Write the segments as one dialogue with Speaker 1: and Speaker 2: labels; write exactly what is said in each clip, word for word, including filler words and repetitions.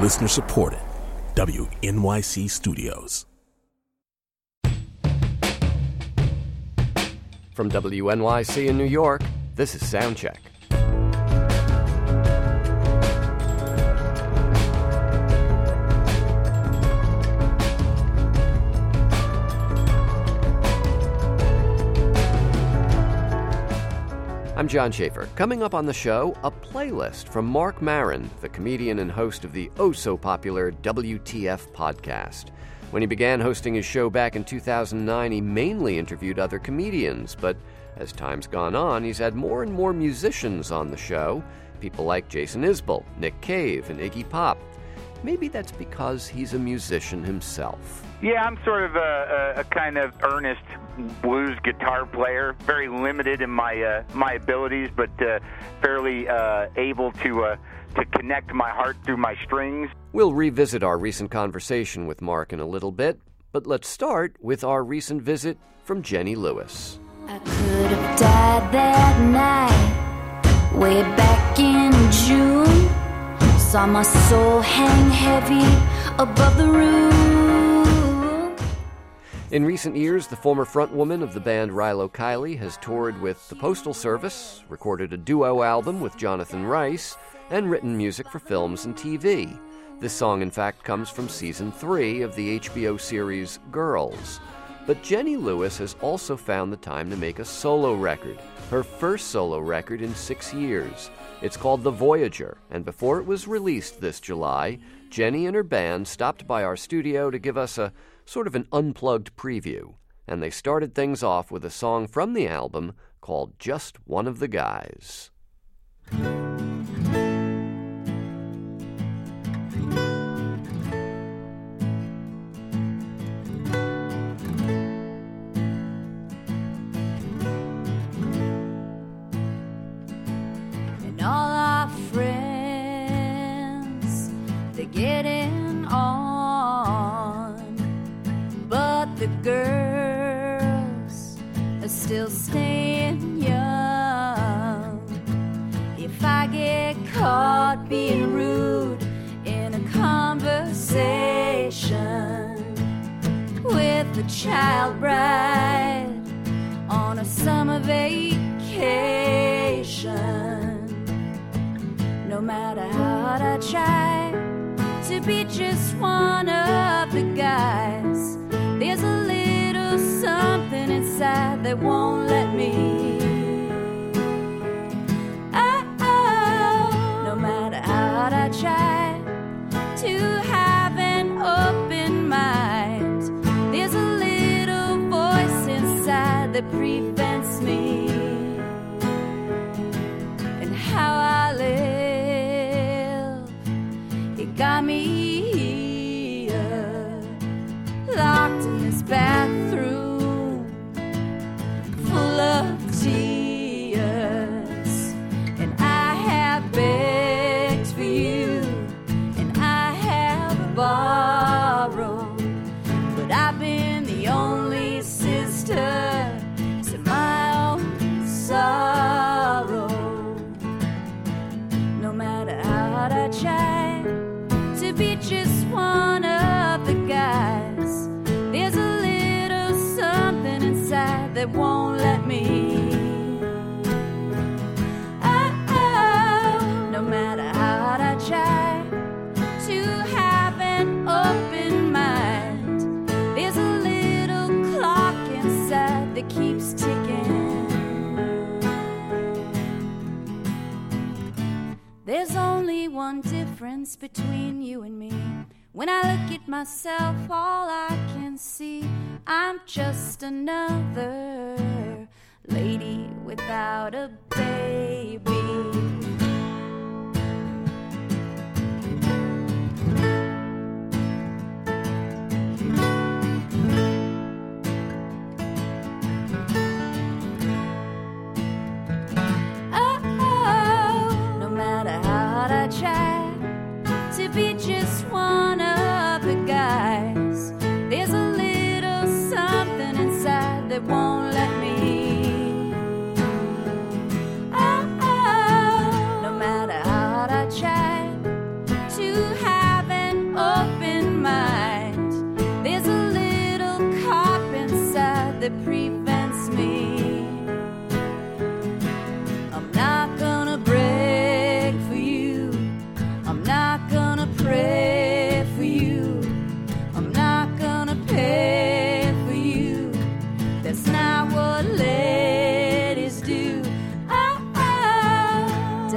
Speaker 1: Listener supported. W N Y C Studios.
Speaker 2: From W N Y C in New York, this is Soundcheck. I'm John Schaefer. Coming up on the show, a playlist from Marc Maron, the comedian and host of the oh-so-popular W T F podcast. When he began hosting his show back in two thousand nine, he mainly interviewed other comedians, but as time's gone on, he's had more and more musicians on the show, people like Jason Isbell, Nick Cave, and Iggy Pop. Maybe that's because he's a musician himself.
Speaker 3: Yeah, I'm sort of a, a, a kind of earnest blues guitar player, very limited in my uh, my abilities, but uh, fairly uh, able to uh, to connect my heart through my strings.
Speaker 2: We'll revisit our recent conversation with Marc in a little bit, but let's start with our recent visit from Jenny Lewis.
Speaker 4: I could have died that night, way back in June. Saw my soul hang heavy above the room.
Speaker 2: In recent years, the former frontwoman of the band Rilo Kiley has toured with the Postal Service, recorded a duo album with Jonathan Rice, and written music for films and T V. This song, in fact, comes from season three of the H B O series Girls. But Jenny Lewis has also found the time to make a solo record, her first solo record in six years. It's called The Voyager, and before it was released this July, Jenny and her band stopped by our studio to give us a sort of an unplugged preview, and they started things off with a song from the album called Just One of the Guys.
Speaker 4: And all our friends, they're getting on, but the girls are still staying young. If I get caught being rude in a conversation with a child bride on a summer vacation, no matter how hard I try to be just one of the guys, there's a little something inside that won't let me. Oh, oh, no matter how hard I try to have an open mind, there's a little voice inside that prevents me. And how I live, it got me here, locked in this bathroom full of tears. And I have begged for you, and I have borrowed, but I've been the only sister to my own sorrow. No matter how hard I try to be just one of the guys, there's a little something inside that won't let me. Oh, oh, no matter how hard I try to have an open mind, there's a little clock inside that keeps ticking. There's only one difference between you and me. When I look at myself, all I can see, I'm just another lady without a baby. Oh, oh, no matter how hard I try to be just one of the guys, there's a little something inside that won't let me. Oh,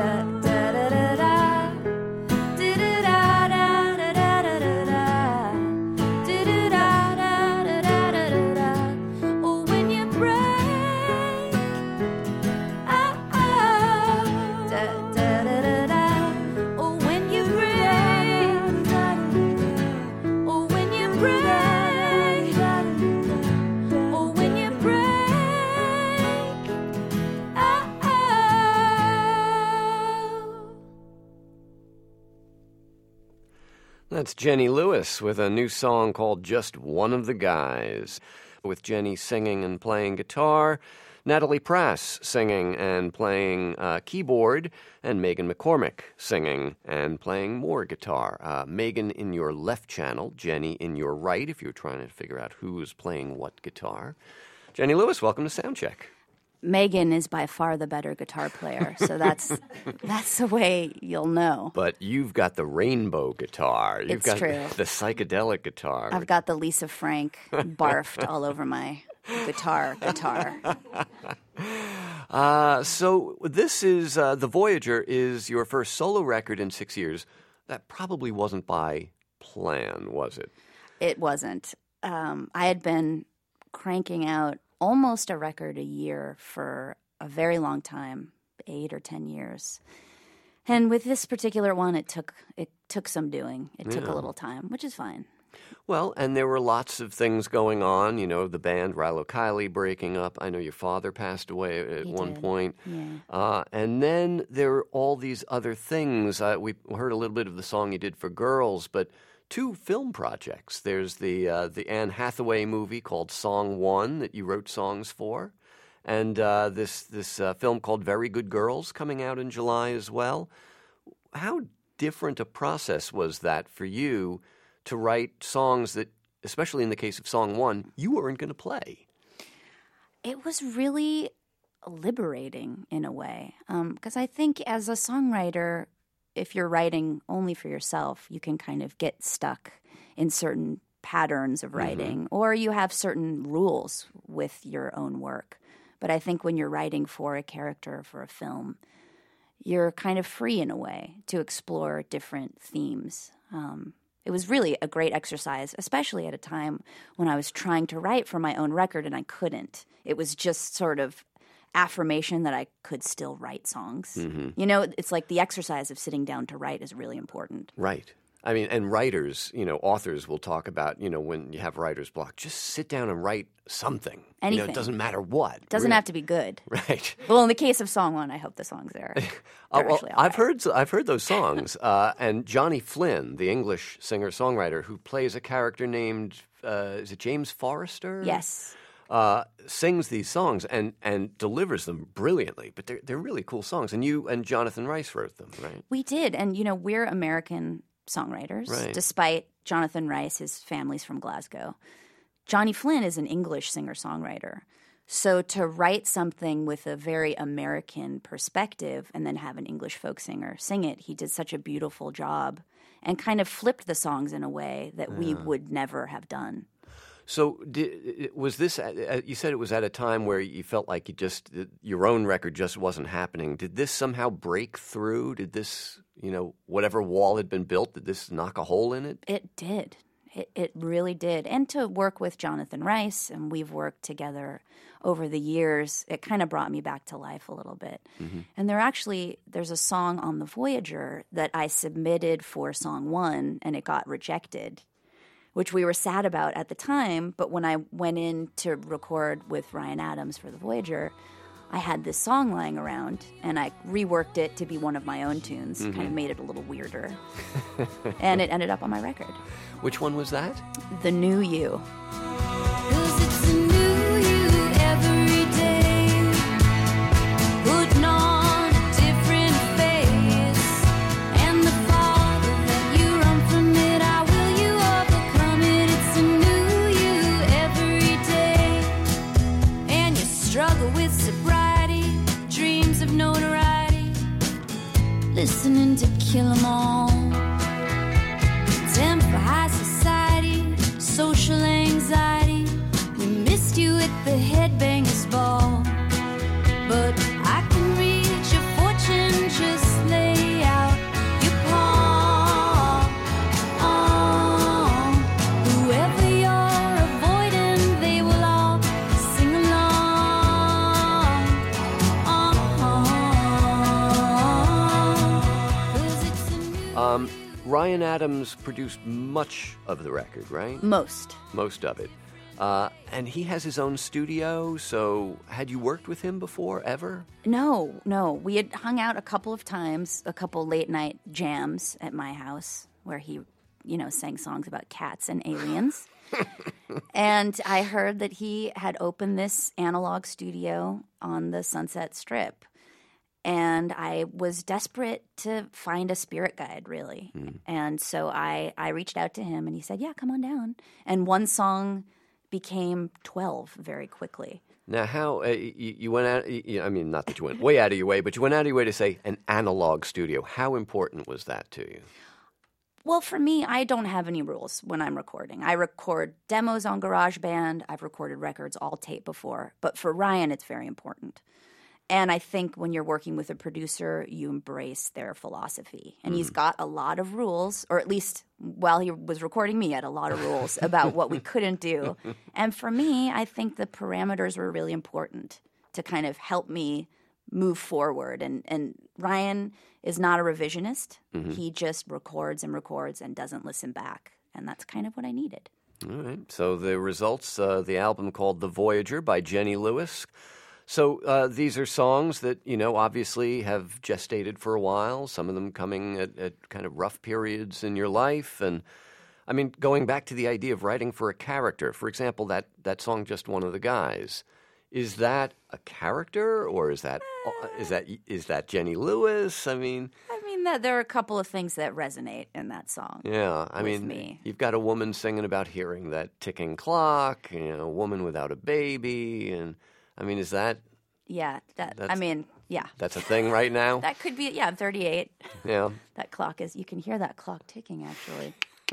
Speaker 2: That's Jenny Lewis with a new song called Just One of the Guys, with Jenny singing and playing guitar, Natalie Prass singing and playing uh, keyboard, and Megan McCormick singing and playing more guitar. Uh, Megan in your left channel, Jenny in your right, if you're trying to figure out who's playing what guitar. Jenny Lewis, welcome to Soundcheck.
Speaker 4: Megan is by far the better guitar player, so that's that's the way you'll know.
Speaker 2: But you've got the rainbow guitar. You've
Speaker 4: It's
Speaker 2: got
Speaker 4: true.
Speaker 2: the psychedelic guitar.
Speaker 4: I've got the Lisa Frank barfed all over my guitar guitar.
Speaker 2: Uh, so this is, uh, The Voyager is your first solo record in six years. That probably wasn't by plan, was it?
Speaker 4: It wasn't. Um, I had been cranking out almost a record a year for a very long time, eight or ten years. And with this particular one, it took it took some doing. It took
Speaker 2: Yeah.
Speaker 4: a little time, which is fine.
Speaker 2: Well, and there were lots of things going on. You know, the band, Rilo Kiley, breaking up. I know your father passed away at
Speaker 4: He
Speaker 2: one
Speaker 4: did.
Speaker 2: point.
Speaker 4: Yeah.
Speaker 2: Uh, and then there were all these other things. Uh, we heard a little bit of the song you did for Girls, but two film projects. There's the uh, the Anne Hathaway movie called Song One that you wrote songs for, and uh, this this uh, film called Very Good Girls coming out in July as well. How different a process was that for you to write songs that, especially in the case of Song One, you weren't going to play?
Speaker 4: It was really liberating in a way, because I think as a songwriter, if you're writing only for yourself, you can kind of get stuck in certain patterns of writing, mm-hmm. or you have certain rules with your own work. But I think when you're writing for a character, for a film, you're kind of free in a way to explore different themes. Um, it was really a great exercise, especially at a time when I was trying to write for my own record and I couldn't. It was just sort of affirmation that I could still write songs. Mm-hmm. You know, it's like the exercise of sitting down to write is really important.
Speaker 2: Right. I mean, and writers, you know, authors will talk about, you know, when you have writer's block, just sit down and write something.
Speaker 4: Anything.
Speaker 2: You know, it doesn't matter what.
Speaker 4: It doesn't
Speaker 2: really.
Speaker 4: have to be good.
Speaker 2: Right.
Speaker 4: Well, in the case of Song One, I hope the songs there.
Speaker 2: Oh, well,
Speaker 4: actually all
Speaker 2: I've
Speaker 4: right.
Speaker 2: heard I've heard those songs, uh, and Johnny Flynn, the English singer-songwriter who plays a character named, uh, is it James Forrester?
Speaker 4: Yes.
Speaker 2: Uh, sings these songs and, and delivers them brilliantly, but they're they're really cool songs. And you and Jonathan Rice wrote them, right?
Speaker 4: We did, and you know, we're American songwriters,
Speaker 2: Right.
Speaker 4: despite Jonathan Rice, his family's from Glasgow. Johnny Flynn is an English singer-songwriter. So to write something with a very American perspective and then have an English folk singer sing it, he did such a beautiful job and kind of flipped the songs in a way that yeah. we would never have done.
Speaker 2: So did, was this, you said it was at a time where you felt like you just, your own record just wasn't happening. Did this somehow break through? Did this, you know, whatever wall had been built, did this knock a hole in it?
Speaker 4: It did. It, it really did. And to work with Jonathan Rice, and we've worked together over the years, it kind of brought me back to life a little bit. Mm-hmm. And there actually, there's a song on The Voyager that I submitted for Song One, and it got rejected, which we were sad about at the time. But when I went in to record with Ryan Adams for The Voyager, I had this song lying around, and I reworked it to be one of my own tunes, mm-hmm. kind of made it a little weirder. And it ended up on my record.
Speaker 2: Which one was that?
Speaker 4: The New You.
Speaker 5: Listening to Kill 'Em All. Temp for high society, social anxiety. We missed you at the Headbangers Ball. But I can read your fortune just
Speaker 2: Ryan Adams produced much of the record, right?
Speaker 6: Most.
Speaker 2: Most of it. Uh, and he has his own studio, so had you worked with him before, ever?
Speaker 6: No, no. We had hung out a couple of times, a couple late-night jams at my house where he, you know, sang songs about cats and aliens. And I heard that he had opened this analog studio on the Sunset Strip. And I was desperate to find a spirit guide, really. Mm. And so I, I reached out to him, and he said, yeah, come on down. And one song became twelve very quickly.
Speaker 2: Now, how uh, you, you went out, you, I mean, not that you went way out of your way, but you went out of your way to say an analog studio. How important was that to you?
Speaker 6: Well, for me, I don't have any rules when I'm recording. I record demos on GarageBand. I've recorded records all tape before. But for Ryan, it's very important. And I think when you're working with a producer, you embrace their philosophy. And mm. he's got a lot of rules, or at least while he was recording me, he had a lot of rules about what we couldn't do. And for me, I think the parameters were really important to kind of help me move forward. And, and Ryan is not a revisionist. Mm-hmm. He just records and records and doesn't listen back. And that's kind of what I needed.
Speaker 2: All right. So the results, uh, the album called The Voyager by Jenny Lewis. So uh, these are songs that, you know, obviously have gestated for a while, some of them coming at, at kind of rough periods in your life. And, I mean, going back to the idea of writing for a character, for example, that, that song, Just One of the Guys, is that a character or is that is that is that Jenny Lewis? I mean...
Speaker 6: I mean, that there are a couple of things that resonate in that song.
Speaker 2: Yeah, I mean,
Speaker 6: me.
Speaker 2: You've got a woman singing about hearing that ticking clock, you know, a woman without a baby, and... I mean, is that...
Speaker 6: Yeah, that. I mean, yeah.
Speaker 2: That's a thing right now?
Speaker 6: That could be, yeah, I'm thirty-eight.
Speaker 2: Yeah.
Speaker 6: That clock is, you can hear that clock ticking, actually.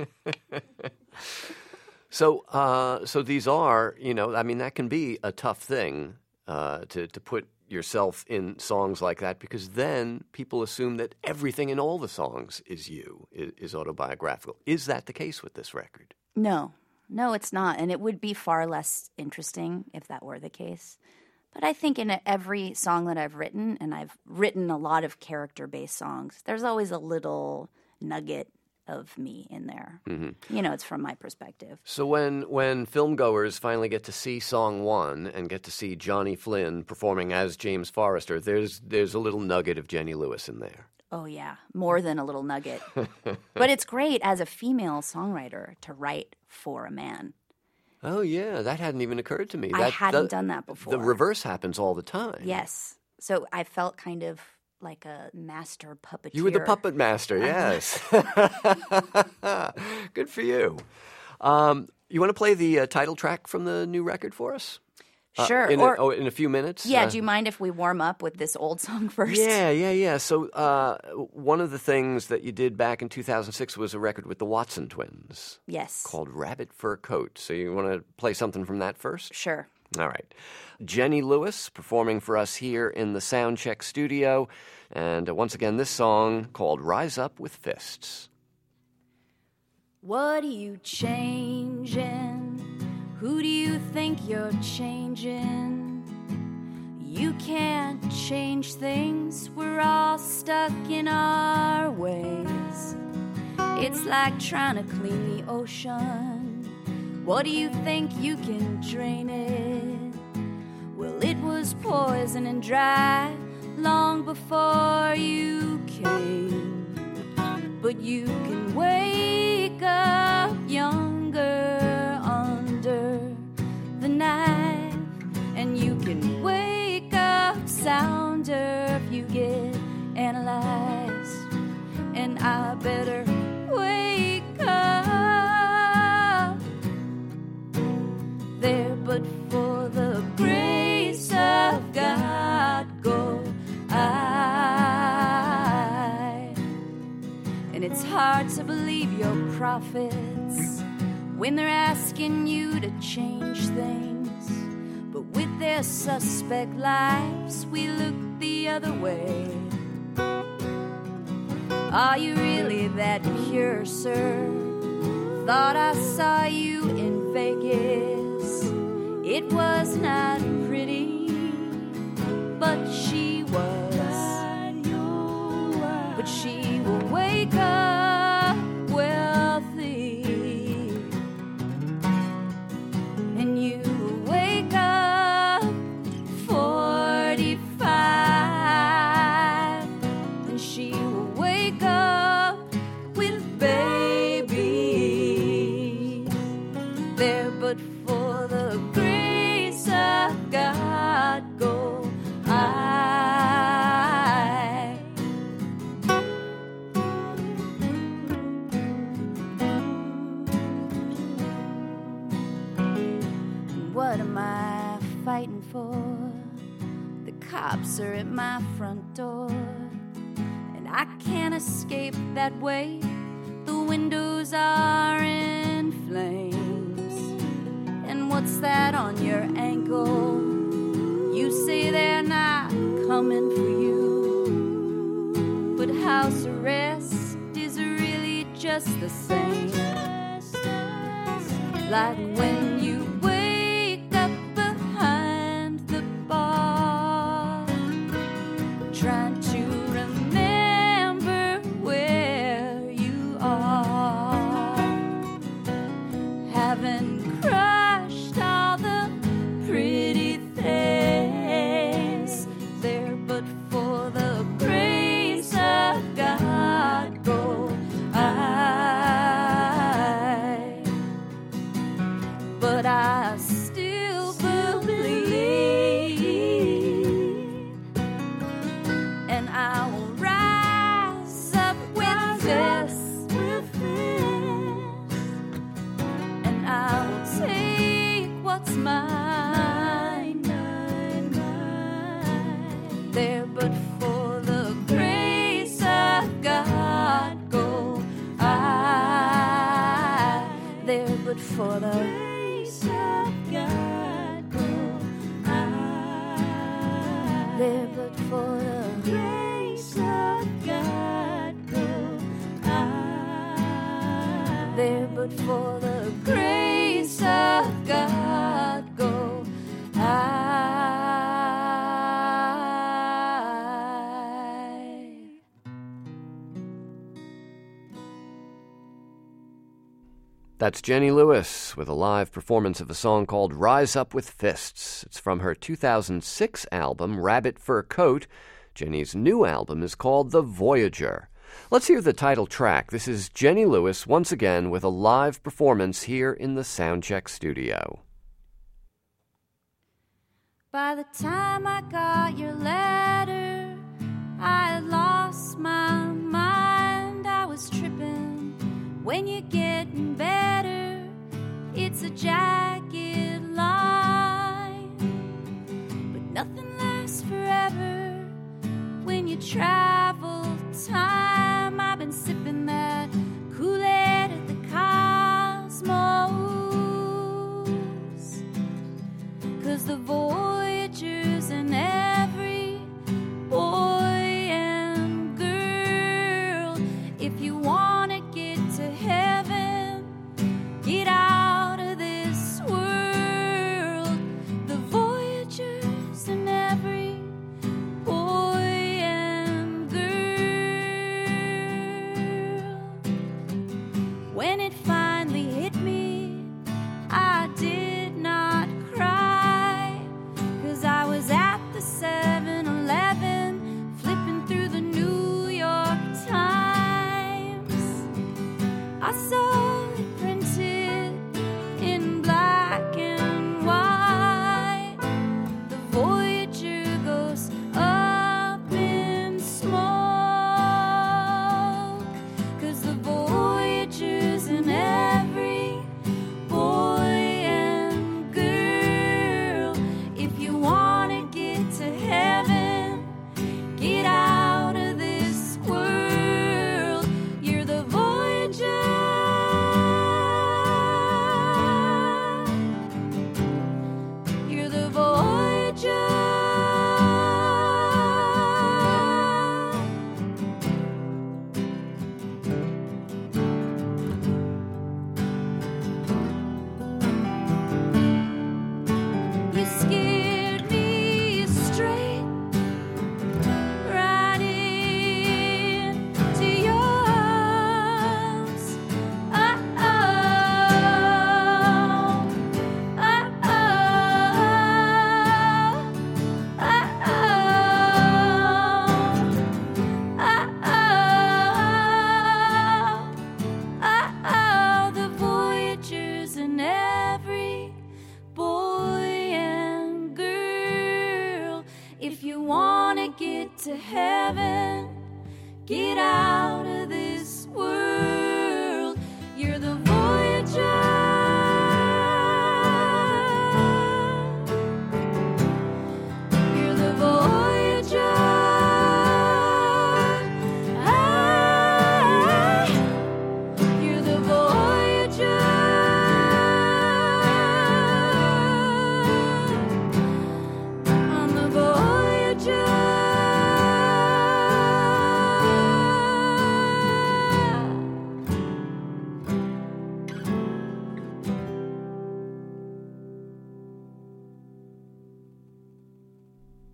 Speaker 2: so, uh, so these are, you know, I mean, that can be a tough thing uh, to, to put yourself in songs like that, because then people assume that everything in all the songs is you, is, is autobiographical. Is that the case with this record?
Speaker 6: No. No, it's not, and it would be far less interesting if that were the case. But I think in every song that I've written, and I've written a lot of character-based songs, there's always a little nugget of me in there. Mm-hmm. You know, it's from my perspective.
Speaker 2: So when, when filmgoers finally get to see Song One and get to see Johnny Flynn performing as James Forrester, there's there's a little nugget of Jenny Lewis in there.
Speaker 6: Oh, yeah, more than a little nugget. But it's great as a female songwriter to write for a man.
Speaker 2: Oh, yeah, that hadn't even occurred to me.
Speaker 6: I
Speaker 2: that,
Speaker 6: hadn't
Speaker 2: the,
Speaker 6: done that before.
Speaker 2: The reverse happens all the time.
Speaker 6: Yes. So I felt kind of like a master puppeteer.
Speaker 2: You were the puppet master, yes. Good for you. Um, you want to play the uh, title track from the new record for us?
Speaker 6: Sure.
Speaker 2: Uh, in,
Speaker 6: or,
Speaker 2: a, oh, in a few minutes?
Speaker 6: Yeah,
Speaker 2: uh,
Speaker 6: do you mind if we warm up with this old song first?
Speaker 2: Yeah, yeah, yeah. So uh, one of the things that you did back in two thousand six was a record with the Watson Twins.
Speaker 6: Yes.
Speaker 2: Called Rabbit Fur Coat. So you want to play something from that first?
Speaker 6: Sure.
Speaker 2: All right. Jenny Lewis performing for us here in the Soundcheck studio. And uh, once again, this song called Rise Up with Fists.
Speaker 4: What are you changing? Who do you think you're changing? You can't change things, we're all stuck in our ways. It's like trying to clean the ocean. What do you think you can drain it? Well, it was poison and dry long before you came. But you can wake up younger under the knife, and you can wake up sounder if you get analyzed. And I better wake up there, but for the grace of God go I. And it's hard to believe your prophets when they're asking you to change things, but with their suspect lives, we look the other way. Are you really that pure, sir? Thought I saw you in Vegas. It was not pretty, but she was. But she will wake up fighting for. The cops are at my front door, and I can't escape that way. The windows are in flames. And what's that on your ankle? You say they're not coming for you, but house arrest is really just the same. Like when you wake up behind the bar, trying to remember where you are, having crushed all the pretty things there, but for the grace of God go I. But I still believe, and I will rise up with this, and I will take what's mine there, but for the grace of God go I there, but for the grace of God go I there, but for the grace of God go I there, but for the grace of God go I.
Speaker 2: That's Jenny Lewis with a live performance of a song called Rise Up with Fists. It's from her two thousand six album, Rabbit Fur Coat. Jenny's new album is called The Voyager. Let's hear the title track. This is Jenny Lewis once again with a live performance here in the Soundcheck studio.
Speaker 4: By the time I got your letter, I had lost my mind. I was tripping. When you're getting better, it's a jagged line. But nothing lasts forever when you travel time. I've been sipping that Kool-Aid at the Cosmos, 'cause the Voyagers and every boy and girl, if you want to get to heaven, get out of this world. The Voyagers and every boy and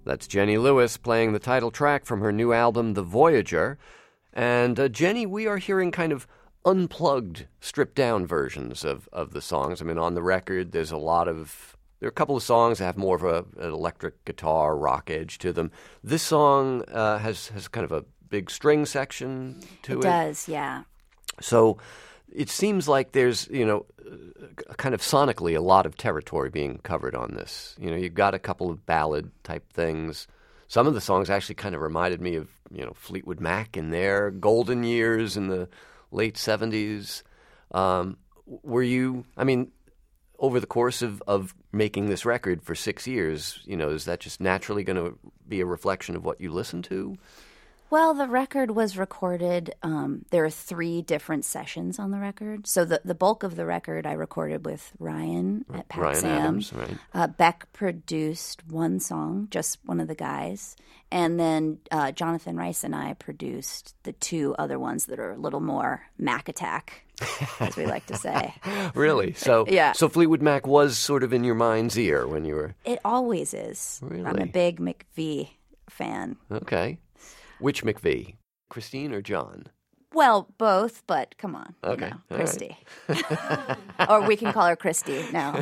Speaker 2: That's Jenny Lewis playing the title track from her new album, The Voyager. And uh, Jenny, we are hearing kind of unplugged, stripped-down versions of, of the songs. I mean, on the record, there's a lot of... There are a couple of songs that have more of a, an electric guitar, rock edge to them. This song uh, has, has kind of a big string section to it.
Speaker 6: It does, yeah.
Speaker 2: So it seems like there's, you know, kind of sonically a lot of territory being covered on this. You know, you've got a couple of ballad-type things. Some of the songs actually kind of reminded me of, you know, Fleetwood Mac in their golden years in the late seventies. Um, were you, I mean, over the course of, of making this record for six years, you know, is that just naturally going to be a reflection of what you listen to?
Speaker 6: Well, the record was recorded. Um, there are three different sessions on the record. So the, the bulk of the record I recorded with Ryan at Pat
Speaker 2: Ryan
Speaker 6: Sam.
Speaker 2: Adams, right.
Speaker 6: Uh, Beck produced one song, just one of the guys. And then uh, Jonathan Rice and I produced the two other ones that are a little more Mac Attack, as we like to say.
Speaker 2: Really? So,
Speaker 6: yeah.
Speaker 2: So Fleetwood Mac was sort of in your mind's ear when you were...
Speaker 6: It always is.
Speaker 2: Really?
Speaker 6: I'm a big McVie fan.
Speaker 2: Okay. Which McVie? Christine or John?
Speaker 6: Well, both, but come on.
Speaker 2: Okay.
Speaker 6: You know,
Speaker 2: All
Speaker 6: Christy. Or we can call her Christy now.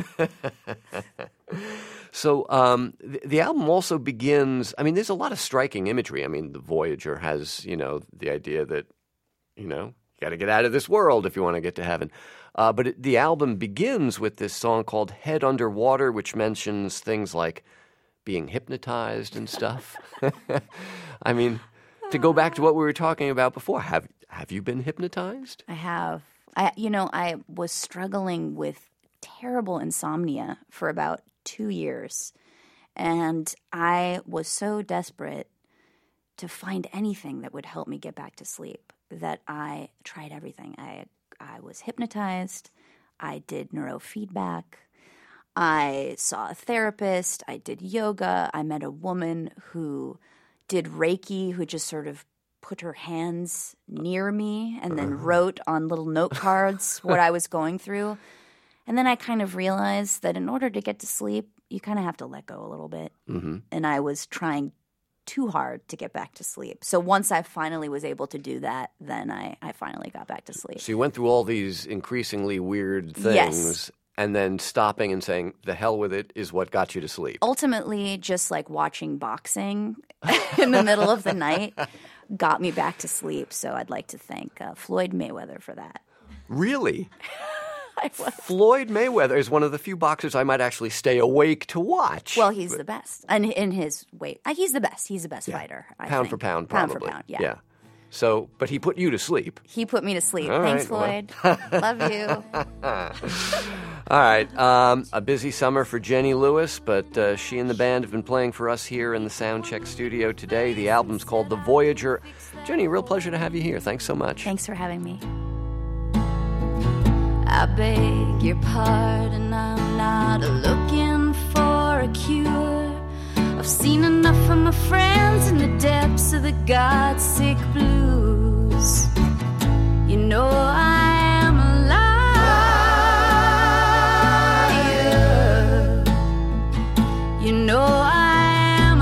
Speaker 2: So um, the, the album also begins, I mean, there's a lot of striking imagery. I mean, the Voyager has, you know, the idea that, you know, you got to get out of this world if you want to get to heaven. Uh, but it, the album begins with this song called Head Under Water, which mentions things like being hypnotized and stuff. I mean... To go back to what we were talking about before, have have you been hypnotized?
Speaker 6: I have. I, you know, I was struggling with terrible insomnia for about two years. And I was so desperate to find anything that would help me get back to sleep that I tried everything. I I was hypnotized. I did neurofeedback. I saw a therapist. I did yoga. I met a woman who... did Reiki, who just sort of put her hands near me and then wrote on little note cards what I was going through. And then I kind of realized that in order to get to sleep, you kind of have to let go a little bit. Mm-hmm. And I was trying too hard to get back to sleep. So once I finally was able to do that, then I, I finally got back to sleep.
Speaker 2: So you went through all these increasingly weird things.
Speaker 6: Yes.
Speaker 2: And then stopping and saying, the hell with it is what got you to sleep.
Speaker 6: Ultimately, just like watching boxing in the middle of the night got me back to sleep. So I'd like to thank uh, Floyd Mayweather for that.
Speaker 2: Really?
Speaker 6: I was.
Speaker 2: Floyd Mayweather is one of the few boxers I might actually stay awake to watch.
Speaker 6: Well, he's but, the best. And in his weight, uh, he's the best. He's the best yeah. fighter. I
Speaker 2: pound
Speaker 6: think.
Speaker 2: for pound, probably.
Speaker 6: Pound for pound, yeah.
Speaker 2: Yeah. So, but he put you to sleep.
Speaker 6: He put me to sleep.
Speaker 2: All
Speaker 6: Thanks,
Speaker 2: right,
Speaker 6: Floyd.
Speaker 2: well.
Speaker 6: Love you.
Speaker 2: All right. Um, a busy summer for Jenny Lewis, but uh, she and the band have been playing for us here in the Soundcheck studio today. The album's called The Voyager. Jenny, real pleasure to have you here. Thanks so much.
Speaker 6: Thanks for having me. I beg your pardon, I'm not looking for a cure. I've seen enough of my friends in the depths of the God-sick blues. You know I am a liar. You know I am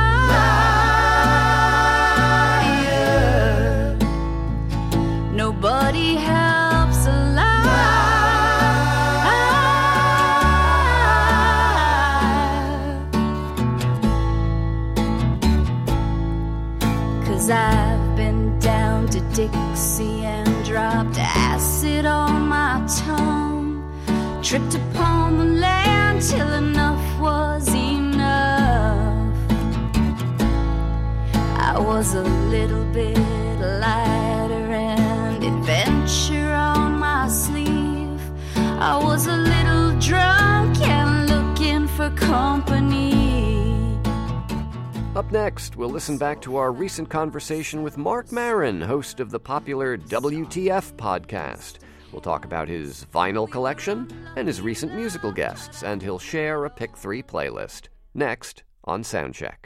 Speaker 6: a liar. Nobody helps a liar. 'Cause I've been down to Dixie and dropped acid on my tongue, tripped upon the land till enough was enough. I was a little bit lighter and adventure on my sleeve. I was a little drunk and looking for company.
Speaker 2: Up next, we'll listen back to our recent conversation with Marc Maron, host of the popular W T F podcast. We'll talk about his vinyl collection and his recent musical guests, and he'll share a Pick three playlist. Next on Soundcheck.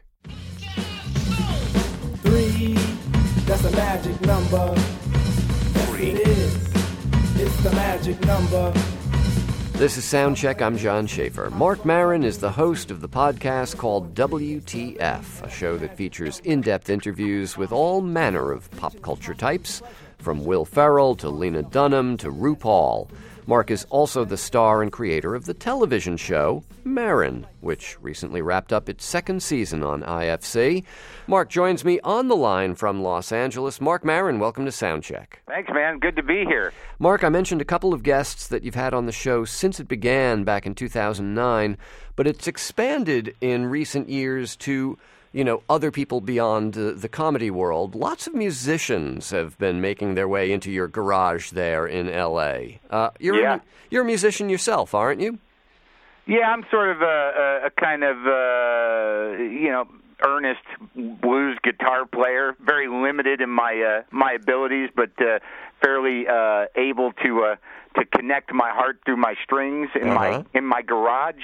Speaker 7: Three, that's a magic number. Yes, it is. It's the magic number.
Speaker 2: This is Soundcheck. I'm John Schaefer. Marc Maron is the host of the podcast called W T F, a show that features in-depth interviews with all manner of pop culture types, from Will Ferrell to Lena Dunham to RuPaul. Marc is also the star and creator of the television show Maron, which recently wrapped up its second season on I F C. Marc joins me on the line from Los Angeles. Marc Maron, welcome to Soundcheck.
Speaker 3: Thanks, man. Good to be here.
Speaker 2: Marc, I mentioned a couple of guests that you've had on the show since it began back in two thousand nine, but it's expanded in recent years to, you know, other people beyond uh, the comedy world. Lots of musicians have been making their way into your garage there in L A. Uh, you're,
Speaker 3: yeah.
Speaker 2: a, you're a musician yourself, aren't you?
Speaker 3: Yeah, I'm sort of a, a, a kind of, uh, you know, earnest blues guitar player. Very limited in my uh, my abilities, but uh, fairly uh, able to uh, to connect my heart through my strings in
Speaker 2: Uh-huh.
Speaker 3: my in my garage.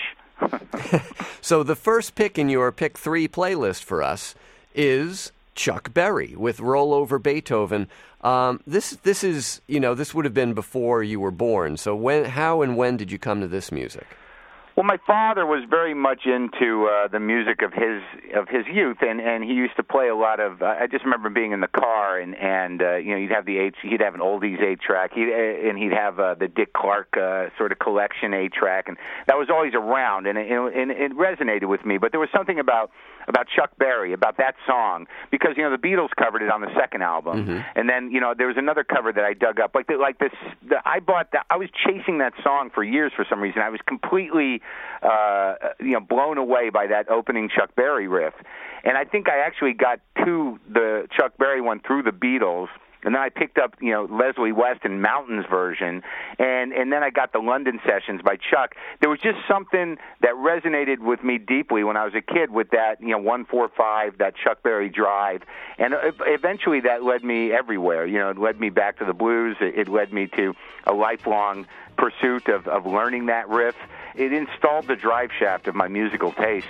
Speaker 2: So the first pick in your pick three playlist for us is Chuck Berry with Roll Over Beethoven. Um, this this is, you know, this would have been before you were born. So when, how and when did you come to this music?
Speaker 3: Well, my father was very much into uh, the music of his of his youth, and, and he used to play a lot of. Uh, I just remember being in the car, and and uh, you know, he'd have the eight, he'd have an oldies eight track, he and he'd have uh, the Dick Clark uh, sort of collection eight track, and that was always around, and it, and it resonated with me. But there was something about about Chuck Berry, about that song, because you know the Beatles covered it on the second album,
Speaker 2: Mm-hmm.
Speaker 3: and then you know there was another cover that I dug up, like the, like this. The, I bought that. I was chasing that song for years for some reason. I was completely Uh, you know, blown away by that opening Chuck Berry riff. And I think I actually got to the Chuck Berry one through the Beatles, and then I picked up, you know, Leslie West and Mountains version, and, and then I got the London Sessions by Chuck. There was just something that resonated with me deeply when I was a kid with that, you know, one four five, that Chuck Berry drive. And eventually that led me everywhere. You know, it led me back to the blues. It, it led me to a lifelong pursuit of, of learning that riff. It installed the drive shaft of my musical taste.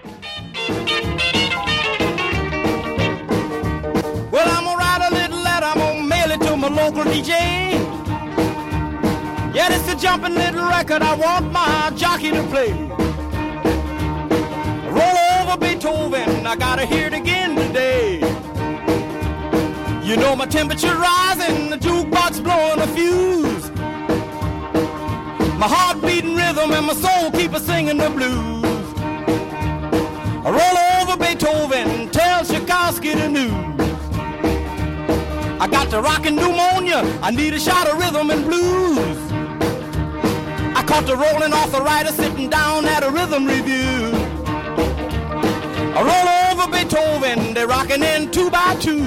Speaker 7: Well, I'm gonna write a little letter, I'm gonna mail it to my local D J. Yeah, this is a jumping little record I want my jockey to play. Roll over Beethoven, I gotta hear it again today. You know my temperature rising, the jukebox blowing a fuse. My heart beating rhythm and my soul keep singing the blues. I roll over Beethoven, tell Tchaikovsky the news. I got the rockin' pneumonia, I need a shot of rhythm and blues. I caught the rolling arthritis sitting down at a rhythm review. I roll over Beethoven, they're rockin' in two by two.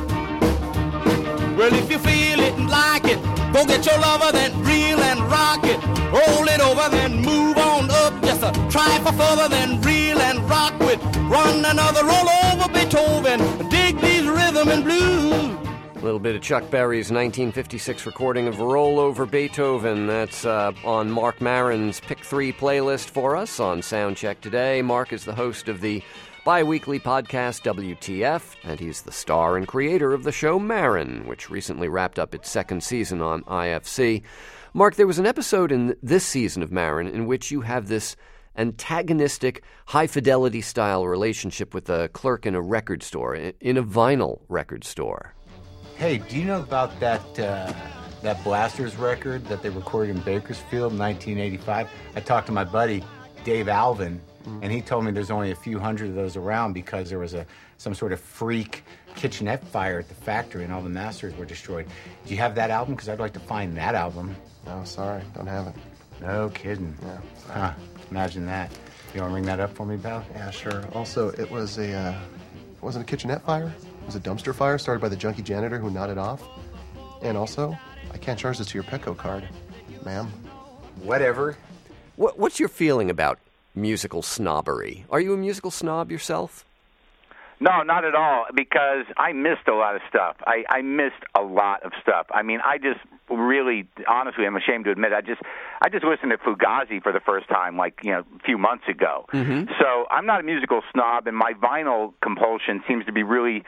Speaker 7: Well, if you feel it and like it, go get your lover, then reel and rock it. Roll it over, then move on up. Just a try for further, then reel and rock with one another. Roll over Beethoven, dig these rhythm and blues.
Speaker 2: A little bit of Chuck Berry's nineteen fifty-six recording of Roll Over Beethoven. That's uh, on Marc Maron's Pick three playlist for us on Soundcheck today. Marc is the host of the bi-weekly podcast W T F, and he's the star and creator of the show Maron, which recently wrapped up its second season on I F C. Marc, there was an episode in this season of Maron in which you have this antagonistic, high-fidelity style relationship with a clerk in a record store, in a vinyl record store.
Speaker 8: Hey, do you know about that uh, that Blasters record that they recorded in Bakersfield in nineteen eighty-five? I talked to my buddy, Dave Alvin, and he told me there's only a few hundred of those around because there was a some sort of freak kitchenette fire at the factory and all the masters were destroyed. Do you have that album? Because I'd like to find that album.
Speaker 9: No, sorry, don't have it.
Speaker 8: No kidding.
Speaker 9: Yeah,
Speaker 8: huh, imagine that. You want to ring that up for me, pal?
Speaker 9: Yeah, sure. Also, it was a, uh, it wasn't a kitchenette fire. It was a dumpster fire started by the junkie janitor who nodded off. And also, I can't charge this to your Petco card, ma'am.
Speaker 8: Whatever.
Speaker 2: What, what's your feeling about musical snobbery? Are you a musical snob yourself?
Speaker 3: No, not at all, because I missed a lot of stuff. I, I missed a lot of stuff. I mean, I just really, honestly, I'm ashamed to admit, I just I just listened to Fugazi for the first time, like, you know, a few months ago.
Speaker 2: Mm-hmm.
Speaker 3: So I'm not a musical snob, and my vinyl compulsion seems to be really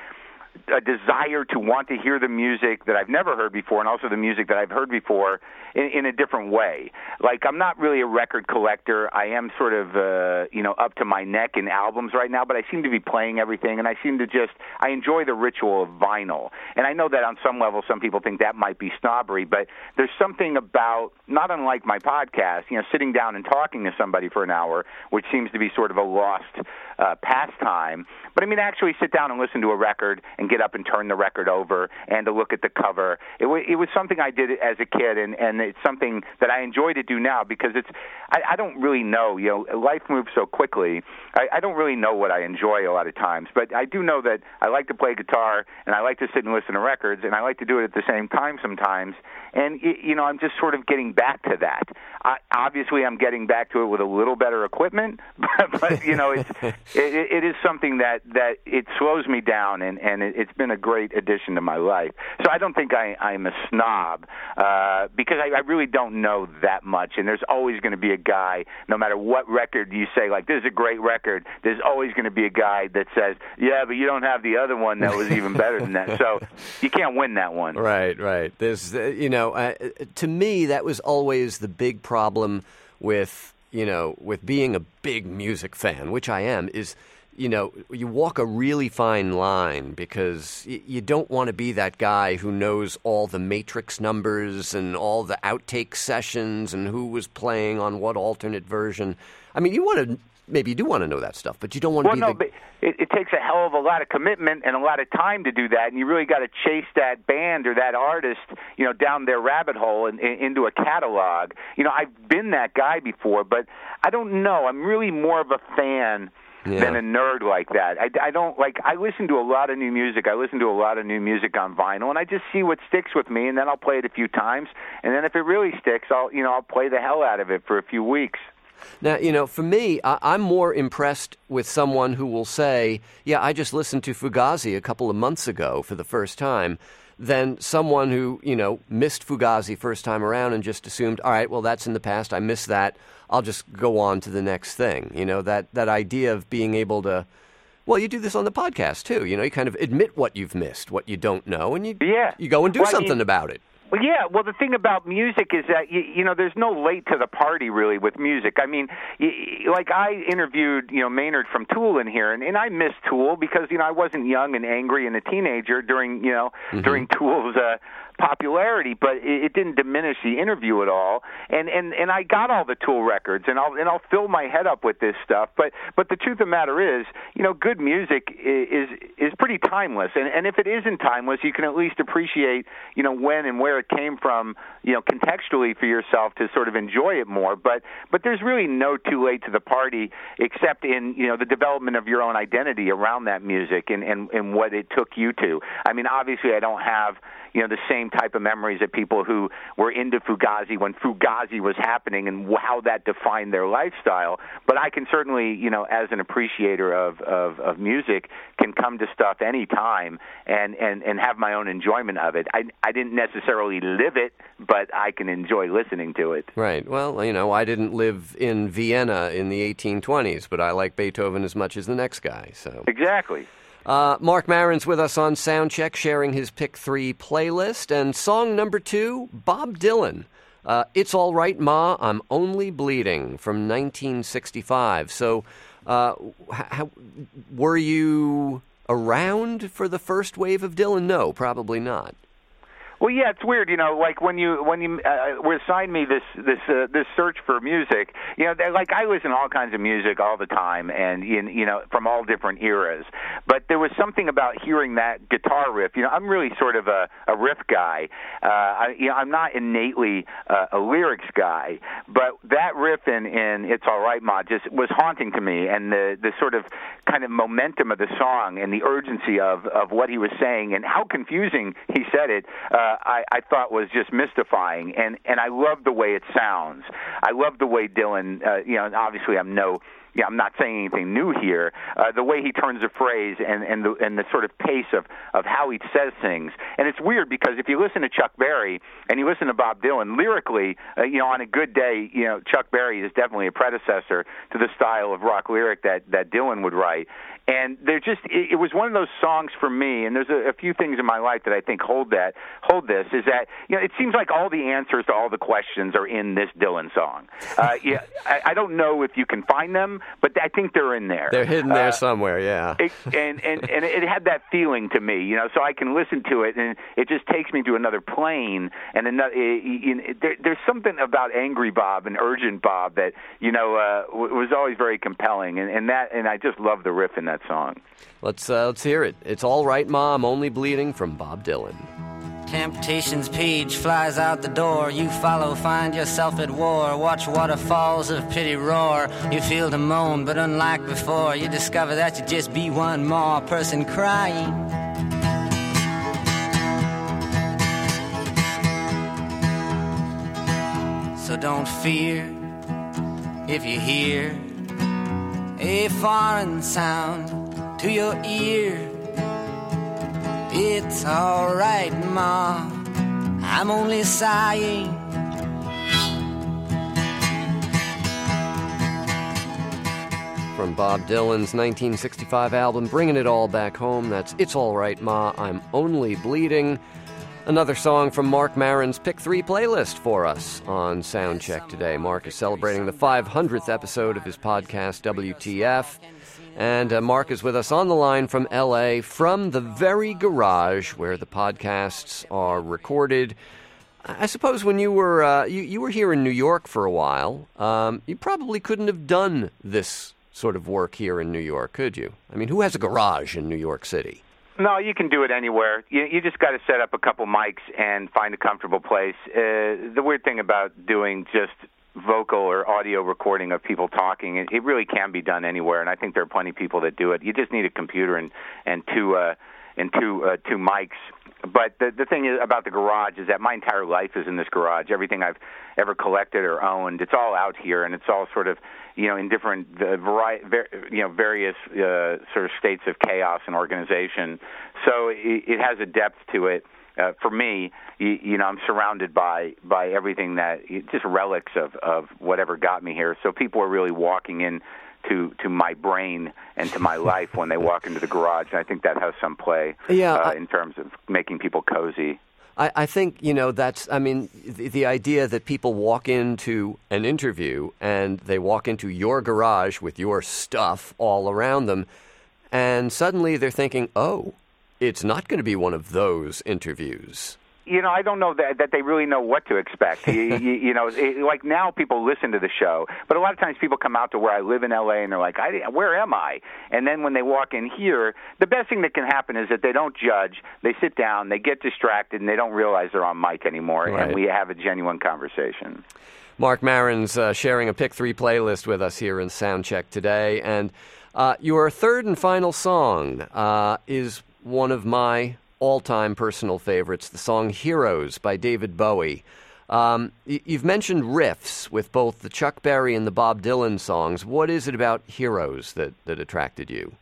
Speaker 3: a desire to want to hear the music that I've never heard before and also the music that I've heard before in, in a different way. Like, I'm not really a record collector. I am sort of, uh, you know, up to my neck in albums right now, but I seem to be playing everything, and I seem to just, I enjoy the ritual of vinyl. And I know that on some level some people think that might be snobbery, but there's something about, not unlike my podcast, you know, sitting down and talking to somebody for an hour, which seems to be sort of a lost uh, pastime. But, I mean, actually sit down and listen to a record and get up and turn the record over and to look at the cover. It, w- it was something I did as a kid, and, and it's something that I enjoy to do now because it's, I, I don't really know, you know, life moves so quickly. I, I don't really know what I enjoy a lot of times, but I do know that I like to play guitar, and I like to sit and listen to records, and I like to do it at the same time sometimes. And, you know, I'm just sort of getting back to that. I, obviously, I'm getting back to it with a little better equipment, but, but you know, it's, it, it is something that, that it slows me down, and, and it, it's been a great addition to my life. So I don't think I, I'm a snob uh, because I, I really don't know that much, and there's always going to be a guy, no matter what record you say, like, this is a great record, there's always going to be a guy that says, yeah, but you don't have the other one that was even better than that. So you can't win that one.
Speaker 2: Right, right. There's, uh, you know, uh, to me, that was always the big problem with, you know, with being a big music fan, which I am, is, you know, you walk a really fine line because y- you don't want to be that guy who knows all the Matrix numbers and all the outtake sessions and who was playing on what alternate version. I mean, you want to, maybe you do want to know that stuff, but you don't want to
Speaker 3: well,
Speaker 2: be
Speaker 3: no,
Speaker 2: the...
Speaker 3: But it, it takes a hell of a lot of commitment and a lot of time to do that, and you really got to chase that band or that artist, you know, down their rabbit hole and, and into a catalog. You know, I've been that guy before, but I don't know. I'm really more of a fan yeah. than a nerd like that. I, I don't, like, I listen to a lot of new music. I listen to a lot of new music on vinyl, and I just see what sticks with me, and then I'll play it a few times, and then if it really sticks, I'll, you know, I'll play the hell out of it for a few weeks.
Speaker 2: Now, you know, for me, I- I'm more impressed with someone who will say, yeah, I just listened to Fugazi a couple of months ago for the first time, than someone who, you know, missed Fugazi first time around and just assumed, all right, well, that's in the past, I missed that, I'll just go on to the next thing. You know, that, that idea of being able to, well, you do this on the podcast, too. You know, you kind of admit what you've missed, what you don't know, and you,
Speaker 3: yeah.
Speaker 2: you go and do
Speaker 3: well,
Speaker 2: something
Speaker 3: I mean,
Speaker 2: about it.
Speaker 3: Well, yeah. Well, the thing about music is that you, you know there's no late to the party really with music. I mean, y- like I interviewed you know Maynard from Tool in here, and, and I missed Tool because you know I wasn't young and angry and a teenager during you know mm-hmm. during Tool's uh, popularity, but it, it didn't diminish the interview at all. And, and and I got all the Tool records, and I'll and I'll fill my head up with this stuff. But but the truth of the matter is, you know, good music is is pretty timeless. And and if it isn't timeless, you can at least appreciate you know when and where it came from, you know, contextually for yourself to sort of enjoy it more. But but there's really no too late to the party, except in you know the development of your own identity around that music and and, and what it took you to. I mean, obviously, I don't have you know the same type of memories of people who were into Fugazi when Fugazi was happening and how that defined their lifestyle. But I can certainly, you know, as an appreciator of, of, of music, can come to stuff any time and, and, and have my own enjoyment of it. I, I didn't necessarily live it, but I can enjoy listening to it.
Speaker 2: Right. Well, you know, I didn't live in Vienna in the eighteen twenties, but I like Beethoven as much as the next guy. So
Speaker 3: exactly.
Speaker 2: Uh, Mark Maron's with us on Soundcheck, sharing his Pick Three playlist. And song number two, Bob Dylan, uh, It's All Right, Ma, I'm Only Bleeding, from nineteen sixty-five. So uh, how, were you around for the first wave of Dylan? No, probably not.
Speaker 3: Well, yeah, it's weird, you know, like when you when you uh, were assigned me this this uh, this search for music, you know, like I listen to all kinds of music all the time, and you know, from all different eras. But there was something about hearing that guitar riff. You know, I'm really sort of a, a riff guy. Uh, I, you know, I'm not innately uh, a lyrics guy, but that riff in, in "It's All Right, Ma" just was haunting to me, and the the sort of kind of momentum of the song and the urgency of of what he was saying and how confusing he said it. Uh, I, I thought was just mystifying, and, and I love the way it sounds. I love the way Dylan, uh, you know, obviously I'm no yeah, I'm not saying anything new here. Uh, the way he turns a phrase and and the and the sort of pace of of how he says things, and it's weird because if you listen to Chuck Berry and you listen to Bob Dylan, lyrically, uh, you know, on a good day, you know, Chuck Berry is definitely a predecessor to the style of rock lyric that that Dylan would write. And they're just, it, it was one of those songs for me, and there's a, a few things in my life that I think hold that, hold this, is that, you know, it seems like all the answers to all the questions are in this Dylan song. Uh, yeah, I, I don't know if you can find them, but I think they're in there.
Speaker 2: They're hidden there
Speaker 3: uh,
Speaker 2: somewhere, yeah.
Speaker 3: It, and, and, and it had that feeling to me, you know, so I can listen to it, and it just takes me to another plane, and another, it, it, there, there's something about Angry Bob and Urgent Bob that, you know, uh, was always very compelling, and, and that, and I just love the riff in that song.
Speaker 2: Let's uh, let's hear it. It's All Right, Ma, I'm Only Bleeding from Bob Dylan.
Speaker 10: Temptation's page flies out the door. You follow, find yourself at war. Watch waterfalls of pity roar. You feel the moan, but unlike before, you discover that you just be one more person crying. So don't fear if you hear a foreign sound to your ear. It's all right, Ma, I'm only sighing.
Speaker 2: From Bob Dylan's nineteen sixty-five album, Bringing It All Back Home, that's It's All Right, Ma, I'm Only Bleeding. Another song from Marc Maron's Pick three playlist for us on Soundcheck today. Mark is celebrating the five hundredth episode of his podcast, W T F. And uh, Mark is with us on the line from L A, from the very garage where the podcasts are recorded. I suppose when you were uh, you, you were here in New York for a while, um, you probably couldn't have done this sort of work here in New York, could you? I mean, who has a garage in New York City?
Speaker 3: No, you can do it anywhere. You, you just got to set up a couple mics and find a comfortable place. Uh, the weird thing about doing just vocal or audio recording of people talking, it, it really can be done anywhere, and I think there are plenty of people that do it. You just need a computer and and two uh, and two uh, two mics. But the the thing is about the garage is that my entire life is in this garage. Everything I've ever collected or owned, it's all out here, and it's all sort of, you know, in different uh, vari- ver- you know various uh, sort of states of chaos and organization. So it, it has a depth to it. Uh, for me, you, you know, I'm surrounded by by everything that just relics of of whatever got me here. So people are really walking in to to my brain and to my life when they walk into the garage, and I think that has some play
Speaker 2: yeah,
Speaker 3: uh,
Speaker 2: I,
Speaker 3: in terms of making people cozy.
Speaker 2: I, I think, you know, that's, I mean, the, the idea that people walk into an interview and they walk into your garage with your stuff all around them, and suddenly they're thinking, oh, it's not going to be one of those interviews.
Speaker 3: You know, I don't know that that they really know what to expect. you, you, you know, it, like now people listen to the show, but a lot of times people come out to where I live in L A and they're like, I, where am I? And then when they walk in here, the best thing that can happen is that they don't judge. They sit down, they get distracted, and they don't realize they're on mic anymore, right. And we have a genuine conversation.
Speaker 2: Marc Maron's uh, sharing a Pick three playlist with us here in Soundcheck today, and uh, your third and final song uh, is one of my all-time personal favorites, the song Heroes by David Bowie. Um, y- you've mentioned riffs with both the Chuck Berry and the Bob Dylan songs. What is it about Heroes that, that attracted you?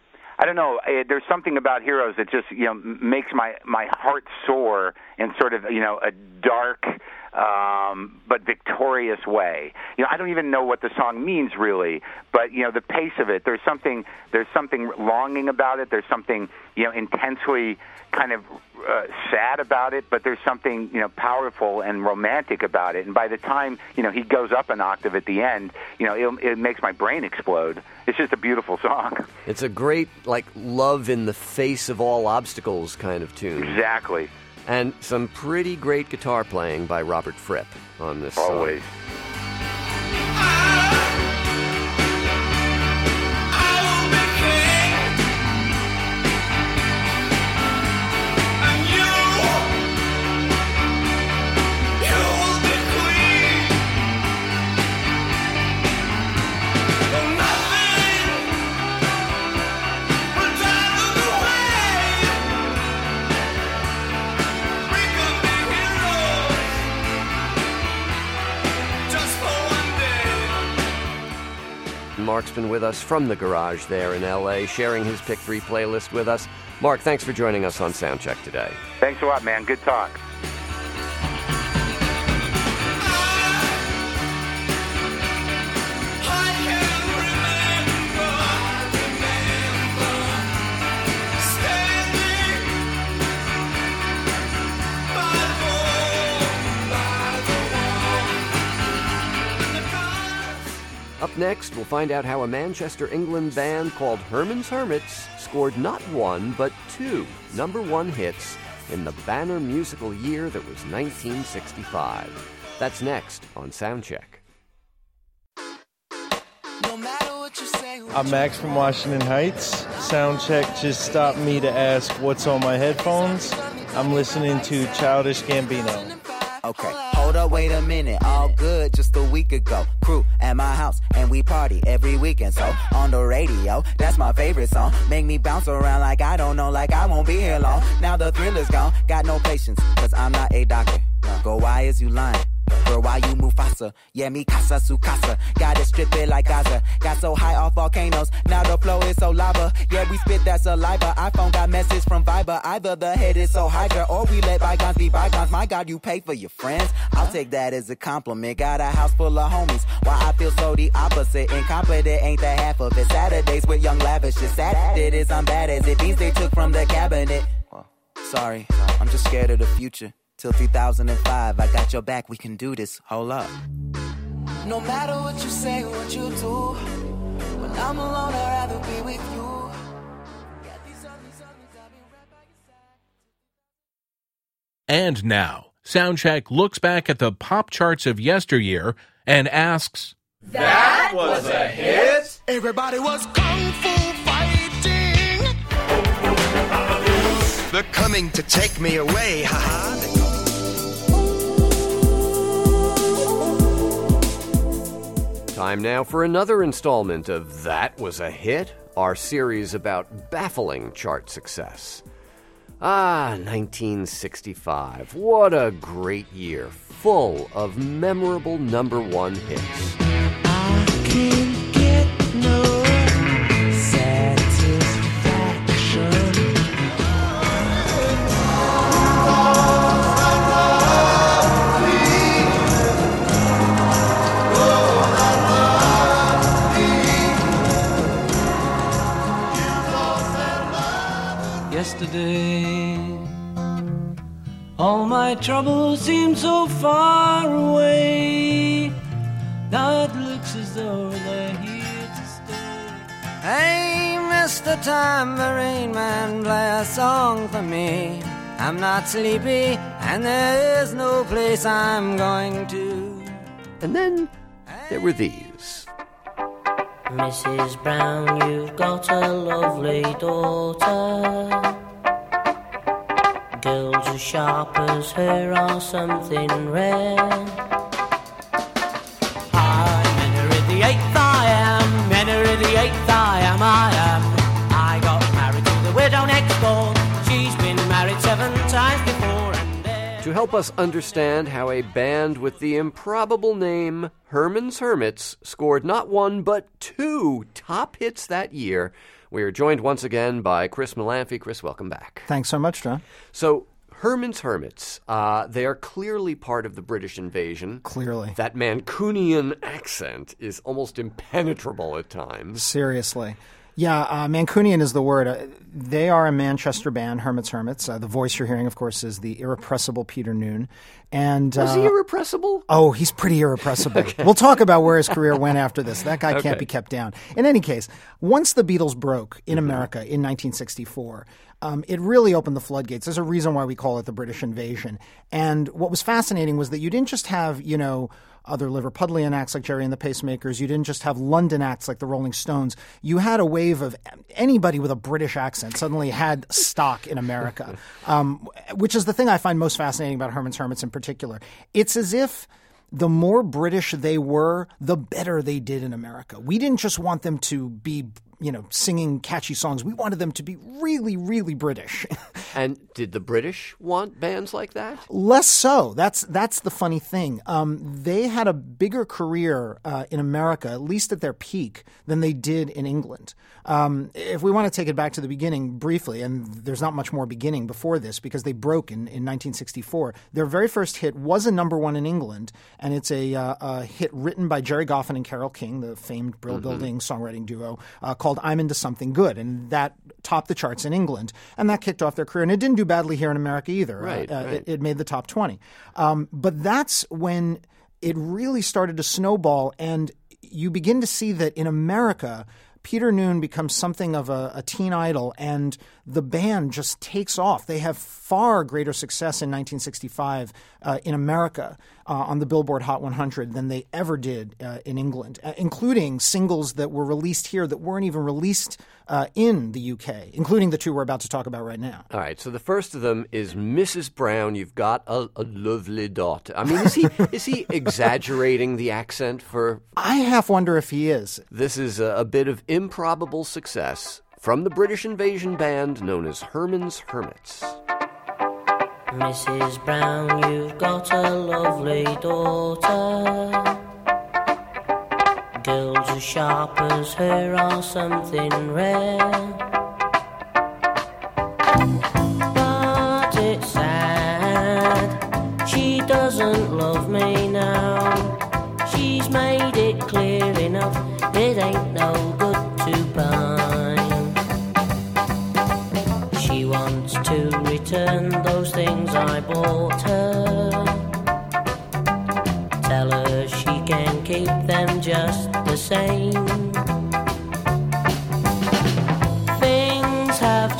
Speaker 3: I don't know. Uh, there's something about Heroes that just, you know, makes my, my heart soar in sort of, you know, a dark um, but victorious way. You know, I don't even know what the song means really, but you know, the pace of it. There's something. There's something longing about it. There's something, you know, intensely kind of uh, sad about it, but there's something, you know, powerful and romantic about it. And by the time, you know, he goes up an octave at the end, you know, it, it makes my brain explode. It's just a beautiful song.
Speaker 2: It's a great, like, love in the face of all obstacles kind of tune.
Speaker 3: Exactly.
Speaker 2: And some pretty great guitar playing by Robert Fripp on this song.
Speaker 3: Always.
Speaker 2: Mark's been with us from the garage there in L A, sharing his Pick three playlist with us. Mark, thanks for joining us on Soundcheck today.
Speaker 3: Thanks a lot, man. Good talk.
Speaker 2: Up next, we'll find out how a Manchester, England band called Herman's Hermits scored not one, but two number one hits in the banner musical year that was nineteen sixty-five. That's next on Soundcheck.
Speaker 11: I'm Max from Washington Heights. Soundcheck just stopped me to ask what's on my headphones. I'm listening to Childish Gambino.
Speaker 12: Okay, hold up, wait a minute, all good just a week ago. Crew at my house, and we party every weekend. So, on the radio, that's my favorite song. Make me bounce around like I don't know, like I won't be here long. Now the thrill is gone, got no patience, cause I'm not a doctor. Go, why is you lying? Girl, why you move faster? Yeah, me casa su casa. Gotta strip it like Gaza. Got so high off volcanoes. Now the flow is so lava. Yeah, we spit that saliva. iPhone got message from Viber. Either the head is so hydra or we let bygones be bygones. My God, you pay for your friends. I'll take that as a compliment. Got a house full of homies. Why I feel so the opposite. Incompetent ain't the half of it. Saturdays with young lavish. It's sad it is I'm bad as it. These they took from the cabinet. Sorry, I'm just scared of the future. Till two thousand five, I got your back, we can do this, hold up. No matter what you say, what you do, when I'm alone, I'd rather be with you.
Speaker 1: And now, Soundcheck looks back at the pop charts of yesteryear and asks,
Speaker 7: That was a hit? Everybody was kung fu fighting. They're coming to take me away, haha.
Speaker 2: Time now for another installment of That Was a Hit, our series about baffling chart success. Ah, nineteen sixty-five. What a great year, full of memorable number one hits.
Speaker 7: I can't get no satisfaction.
Speaker 13: Yesterday, all my troubles seem so far away. Now it looks as though they're here to stay.
Speaker 10: Hey, Mister Tambourine Man, play a song for me. I'm not sleepy, and there is no place I'm going to.
Speaker 2: And then there were these.
Speaker 13: Missus Brown, you've got a lovely daughter. Girls as sharp as her are something rare. I'm Henry the Eighth, I am. Henry the Eighth, I am, I am. I got married to the widow next door. She's been married seven times before. And there...
Speaker 2: To help us understand how a band with the improbable name Herman's Hermits scored not one but two top hits that year, we are joined once again by Chris Malamphy. Chris, welcome back.
Speaker 14: Thanks so much, John.
Speaker 2: So, Herman's Hermits, uh, they are clearly part of the British invasion.
Speaker 14: Clearly.
Speaker 2: That Mancunian accent is almost impenetrable at times.
Speaker 14: Seriously. Yeah, uh, Mancunian is the word. Uh, they are a Manchester band, Herman's Hermits. Uh, the voice you're hearing, of course, is the irrepressible Peter Noone. And
Speaker 2: Was
Speaker 14: uh,
Speaker 2: he irrepressible?
Speaker 14: Oh, he's pretty irrepressible.
Speaker 2: Okay.
Speaker 14: We'll talk about where his career went after this. That guy
Speaker 2: Okay.
Speaker 14: can't be kept down. In any case, once the Beatles broke in
Speaker 2: Mm-hmm.
Speaker 14: America in nineteen sixty-four, um, it really opened the floodgates. There's a reason why we call it the British invasion. And what was fascinating was that you didn't just have, you know, other Liverpudlian acts like Jerry and the Pacemakers. You didn't just have London acts like the Rolling Stones. You had a wave of anybody with a British accent suddenly had stock in America, um, which is the thing I find most fascinating about Herman's Hermits in particular. It's as if the more British they were, the better they did in America. We didn't just want them to be, you know, singing catchy songs. We wanted them to be really, really British.
Speaker 2: And did the British want bands like that?
Speaker 14: Less so. That's that's the funny thing. Um, they had a bigger career uh, in America, at least at their peak, than they did in England. Um, if we want to take it back to the beginning briefly, and there's not much more beginning before this because they broke in, in nineteen sixty-four, their very first hit was a number one in England, and it's a, uh, a hit written by Jerry Goffin and Carole King, the famed Brill
Speaker 2: Mm-hmm.
Speaker 14: Building songwriting duo, uh, called I'm Into Something Good, and that topped the charts in England, and that kicked off their career. And it didn't do badly here in America either.
Speaker 2: Right,
Speaker 14: uh,
Speaker 2: right.
Speaker 14: It, it made the top twenty. Um, but that's when it really started to snowball, and you begin to see that in America, Peter Noone becomes something of a, a teen idol, and the band just takes off. They have far greater success in nineteen sixty-five uh, in America uh, on the Billboard Hot one hundred than they ever did uh, in England, uh, including singles that were released here that weren't even released uh, in the U K, including the two we're about to talk about right now.
Speaker 2: All right, so the first of them is Missus Brown, You've Got a, a Lovely Daughter. I mean, is he is he exaggerating the accent for...
Speaker 14: I half wonder if he is.
Speaker 2: This is a, a bit of improbable success from the British invasion band known as Herman's Hermits.
Speaker 13: Missus Brown, you've got a lovely daughter. Girls as sharp as her are something rare. But it's sad, she doesn't love me now. She's made it clear enough, it ain't no good to pine. She wants to return those things I bought her. Tell her she can keep them just the same. Things have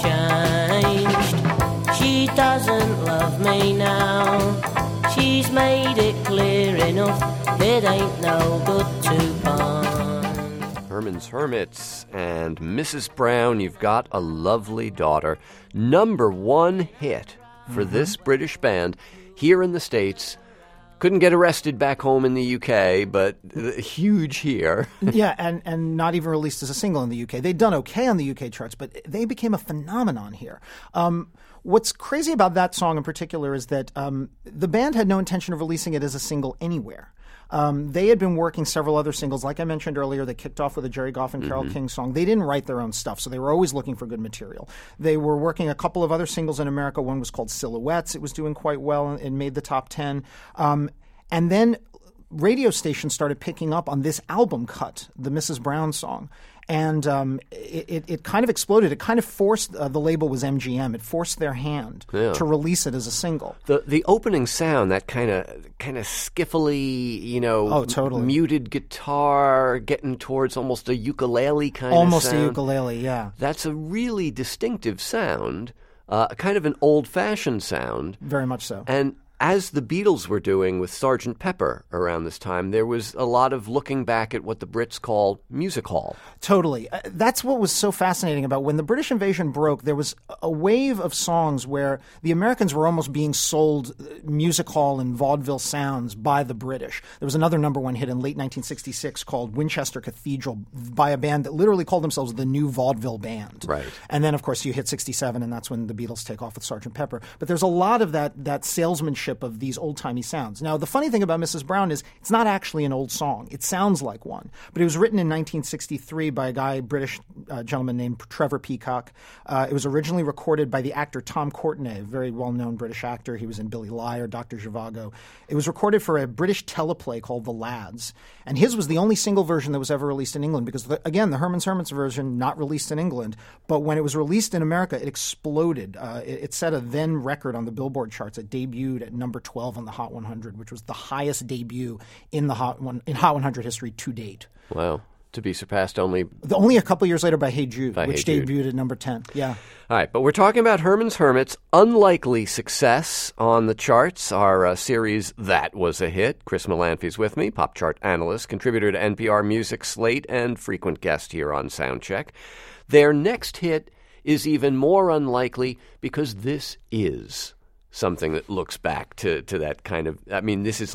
Speaker 13: changed, she doesn't love me now. She's made it clear enough, it ain't no good to pine.
Speaker 2: Herman's Hermits and Missus Brown, You've Got a Lovely Daughter. Number one hit for
Speaker 14: Mm-hmm.
Speaker 2: this British band here in the States. Couldn't get arrested back home in the U K, but uh, huge here.
Speaker 14: Yeah, and, and not even released as a single in the U K. They'd done okay on the U K charts, but they became a phenomenon here. Um, what's crazy about that song in particular is that um, the band had no intention of releasing it as a single anywhere. Um, they had been working several other singles. Like I mentioned earlier, they kicked off with a Jerry Goff and Carole
Speaker 2: Mhm.
Speaker 14: King song. They didn't write their own stuff, so they were always looking for good material. They were working a couple of other singles in America. One was called Silhouettes. It was doing quite well and, and made the top ten. Um, and then radio stations started picking up on this album cut, the Missus Brown song. And um, it, it, it kind of exploded. It kind of forced, uh, the label was M G M, it forced their hand
Speaker 2: Yeah.
Speaker 14: to release it as a single.
Speaker 2: The the opening sound, that kind of kind of skiffly, you know,
Speaker 14: Oh, totally.
Speaker 2: muted guitar, getting towards almost a ukulele kind
Speaker 14: Almost
Speaker 2: of
Speaker 14: a
Speaker 2: sound.
Speaker 14: ukulele, yeah.
Speaker 2: That's a really distinctive sound, uh, kind of an old-fashioned sound.
Speaker 14: Very much so.
Speaker 2: And as the Beatles were doing with Sergeant Pepper around this time, there was a lot of looking back at what the Brits call music hall.
Speaker 14: Totally. Uh, That's what was so fascinating about when the British invasion broke. There was a wave of songs where the Americans were almost being sold uh, music hall and vaudeville sounds by the British. There was another number one hit in late nineteen sixty-six called Winchester Cathedral by a band that literally called themselves the New Vaudeville Band.
Speaker 2: Right.
Speaker 14: And then, of course, you hit sixty-seven, and that's when the Beatles take off with Sergeant Pepper. But there's a lot of that that salesmanship of these old-timey sounds. Now, the funny thing about Missus Brown is it's not actually an old song. It sounds like one. But it was written in nineteen sixty-three by a guy, a British uh, gentleman named Trevor Peacock. Uh, it was originally recorded by the actor Tom Courtenay, a very well-known British actor. He was in Billy Liar, Doctor Zhivago. It was recorded for a British teleplay called The Lads. And his was the only single version that was ever released in England because, the, again, the Herman's Hermits version, not released in England. But when it was released in America, it exploded. Uh, it, it set a then record on the Billboard charts. It debuted at number twelve on the Hot one hundred, which was the highest debut in the Hot one in Hot one hundred history to date.
Speaker 2: Wow. To be surpassed only...
Speaker 14: The, only a couple years later by Hey Jude,
Speaker 2: By
Speaker 14: which
Speaker 2: Hey Jude.
Speaker 14: debuted at number ten. Yeah.
Speaker 2: All right, but we're talking about Herman's Hermits' unlikely success on the charts. Our uh, series, That Was a Hit. Chris Melanphy's with me, pop chart analyst, contributor to N P R Music Slate, and frequent guest here on Soundcheck. Their next hit is even more unlikely because this is something that looks back to, to that kind of... I mean, this is like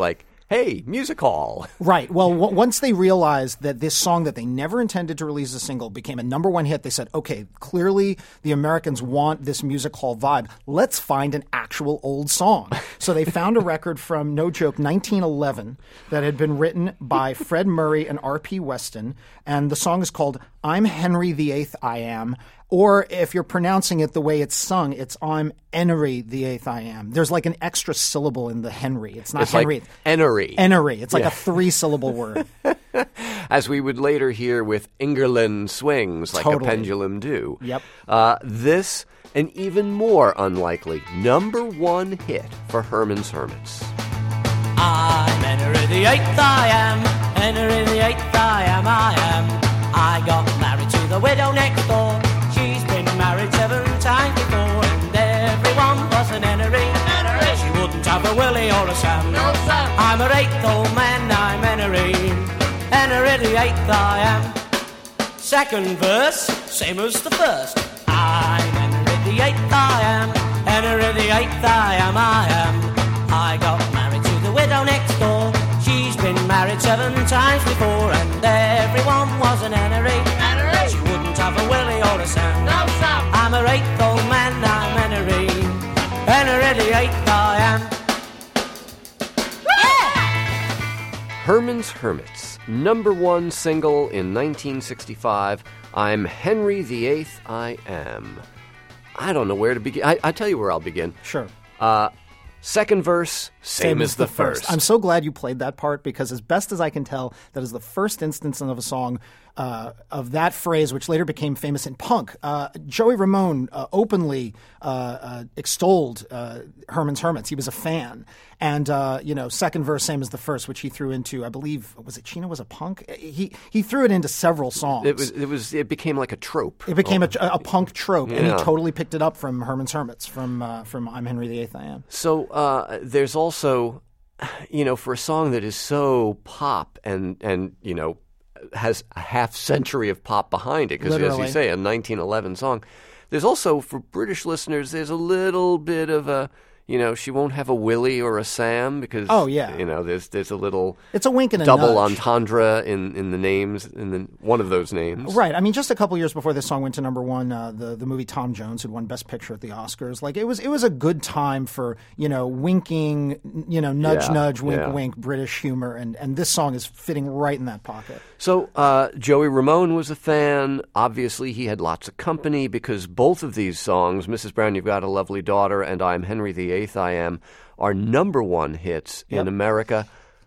Speaker 2: hey, music hall.
Speaker 14: Right. Well, w- once they realized that this song that they never intended to release as a single became a number one hit, they said, okay, clearly the Americans want this music hall vibe. Let's find an actual old song. So they found a record from, no joke, nineteen eleven that had been written by Fred Murray and R P Weston. And the song is called I'm Henry the Eighth I Am. Or if you're pronouncing it the way it's sung, it's I'm Henry the Eighth I Am. There's like an extra syllable in the Henry. It's not
Speaker 2: it's
Speaker 14: Henry.
Speaker 2: Like Henry.
Speaker 14: Henry. It's like
Speaker 2: yeah.
Speaker 14: a three-syllable word.
Speaker 2: As we would later hear with Engerlin Swings, like
Speaker 14: Totally.
Speaker 2: a pendulum do.
Speaker 14: Yep.
Speaker 2: Uh, this, an even more unlikely number one hit for Herman's Hermits.
Speaker 13: I'm Henry the Eighth I am, Henry the Eighth I am, I am. I got married to the widow next door. She's been married seven times before, and everyone was an Henry. Henry. She wouldn't have a Willie or a Sam. No, Sam. I'm her eighth old man, I'm Henry. Henry the Eighth I am. Second verse, same as the first. I'm Henry the Eighth I am, Henry the Eighth I am, I am. I got married to the widow next door. She's been married seven times before, and everyone was an Henry. Henry. She wouldn't have a Willie or a Sam. No, Sam. I'm her eighth old man, I'm Henry. Henry the Eighth I am.
Speaker 2: Herman's Hermits, number one single in nineteen sixty-five, I'm Henry the Eighth I Am. I don't know where to begin. I, I'll tell you where I'll begin.
Speaker 14: Sure.
Speaker 2: Uh, second verse, same,
Speaker 14: Same
Speaker 2: as the first.
Speaker 14: I'm so glad you played that part because as best as I can tell, that is the first instance of a song uh, of that phrase, which later became famous in punk. Uh, Joey Ramone uh, openly uh, uh, extolled uh, Herman's Hermits. He was a fan. And, uh, you know, second verse, same as the first, which he threw into, I believe, was it Chino was a punk? He he threw it into several songs.
Speaker 2: It was it was it became like a trope.
Speaker 14: It became a, a punk trope, and
Speaker 2: Yeah.
Speaker 14: he totally picked it up from Herman's Hermits, from uh, from I'm Henry the Eighth I Am.
Speaker 2: So uh, there's also, you know, for a song that is so pop and and you know has a half century of pop behind it, because as
Speaker 14: Literally.
Speaker 2: you say, a nineteen eleven song. There's also, for British listeners, there's a little bit of a, you know, she won't have a Willie or a Sam because,
Speaker 14: Oh, yeah.
Speaker 2: you know, there's there's a little
Speaker 14: It's a wink and a
Speaker 2: double
Speaker 14: nudge.
Speaker 2: entendre in, in the names, in the, one of those names.
Speaker 14: Right. I mean, just a couple years before this song went to number one, uh, the the movie Tom Jones had won Best Picture at the Oscars. Like it was it was a good time for, you know, winking, you know, nudge
Speaker 2: Yeah,
Speaker 14: nudge, wink
Speaker 2: yeah.
Speaker 14: wink, British humor, and and this song is fitting right in that pocket.
Speaker 2: So uh, Joey Ramone was a fan. Obviously, he had lots of company because both of these songs, Missus Brown, You've Got a Lovely Daughter, and I'm Henry the Eighth I Am, are number one hits
Speaker 14: Yep.
Speaker 2: in America.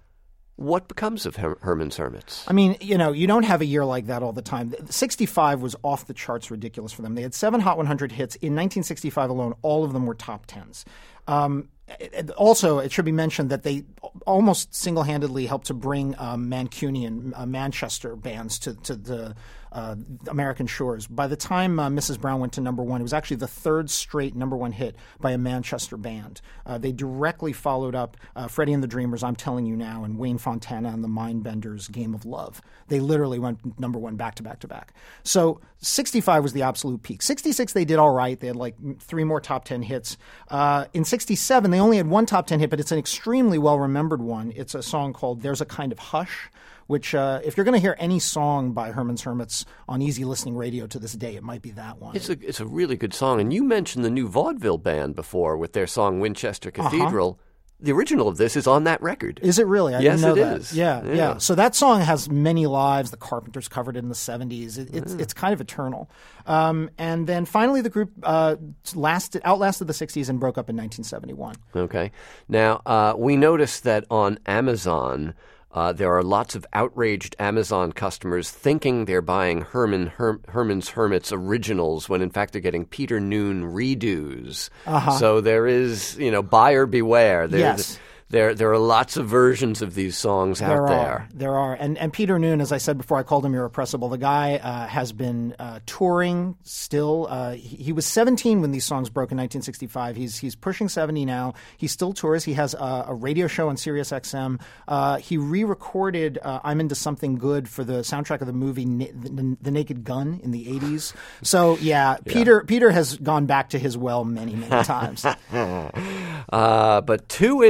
Speaker 2: What becomes of Her- Herman's Hermits?
Speaker 14: I mean, you know, you don't have a year like that all the time. sixty-five was off the charts ridiculous for them. They had seven Hot one hundred hits. In nineteen sixty-five alone, all of them were top tens. Um, it- also, it should be mentioned that they almost single-handedly helped to bring um, Mancunian, uh, Manchester bands to, to the uh, American shores. By the time uh, Missus Brown went to number one, it was actually the third straight number one hit by a Manchester band. Uh, they directly followed up uh, Freddie and the Dreamers' I'm Telling You Now and Wayne Fontana and the Mindbenders' Game of Love. They literally went number one back to back to back. So sixty-five was the absolute peak. sixty-six, they did all right. They had like three more top ten hits. Uh, in sixty-seven, they only had one top ten hit, but it's an extremely well-remembered one. It's a song called There's a Kind of Hush, which uh, if you're going to hear any song by Herman's Hermits on easy listening radio to this day, it might be that one.
Speaker 2: It's a it's a really good song. And you mentioned the new vaudeville band before with their song Winchester Cathedral.
Speaker 14: Uh-huh.
Speaker 2: The original of this is on that record.
Speaker 14: Is it really? I
Speaker 2: yes,
Speaker 14: didn't know
Speaker 2: it
Speaker 14: that.
Speaker 2: is.
Speaker 14: Yeah, yeah,
Speaker 2: Yeah.
Speaker 14: So that song has many lives. The Carpenters covered it in the seventies. It, it's
Speaker 2: Yeah.
Speaker 14: it's kind of eternal. Um, and then finally, the group uh, lasted outlasted the sixties and broke up in nineteen seventy-one.
Speaker 2: Okay. Now, uh, we noticed that on Amazon, uh, there are lots of outraged Amazon customers thinking they're buying Herman Her- Herman's Hermits originals when, in fact, they're getting Peter Noon redos.
Speaker 14: Uh-huh.
Speaker 2: So there is, you know, buyer beware. There,
Speaker 14: Yes.
Speaker 2: There, there are lots of versions of these songs out
Speaker 14: There
Speaker 2: there.
Speaker 14: are. There are. And and Peter Noon, as I said before, I called him irrepressible. The guy uh, has been uh, touring still. Uh, he, he was seventeen when these songs broke in nineteen sixty-five. He's he's pushing seventy now. He still tours. He has a, a radio show on Sirius X M. Uh, he re-recorded uh, I'm Into Something Good for the soundtrack of the movie Na- the, the Naked Gun in the eighties. So, yeah, Peter Peter has gone back to his well many, many times.
Speaker 2: uh, but two instances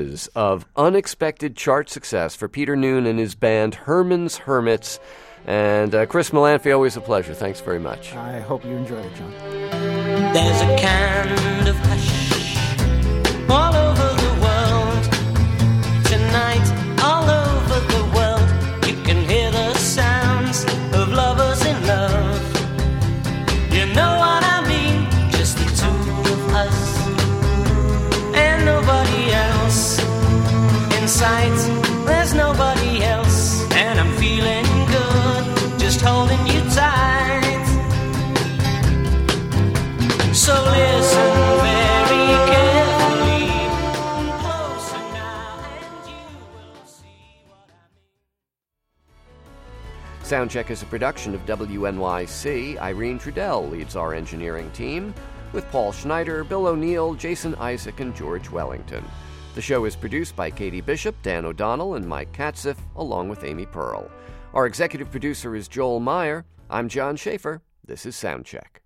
Speaker 2: pieces of unexpected chart success for Peter Noone and his band Herman's Hermits. And uh, Chris Molanphy, always a pleasure. Thanks very much.
Speaker 14: I hope you enjoyed it, John.
Speaker 13: There's a kind of hush all over the world tonight, all over the world. You can hear the sounds of lovers in love. You know what I mean? Just the two of us and nobody else. In sight, there's nobody else, and I'm feeling good, just holding you tight. So listen very carefully, closer now, and you will see what I mean.
Speaker 2: Soundcheck is a production of W N Y C. Irene Trudell leads our engineering team, with Paul Schneider, Bill O'Neill, Jason Isaac, and George Wellington. The show is produced by Katie Bishop, Dan O'Donnell, and Mike Katziff, along with Amy Pearl. Our executive producer is Joel Meyer. I'm John Schaefer. This is Soundcheck.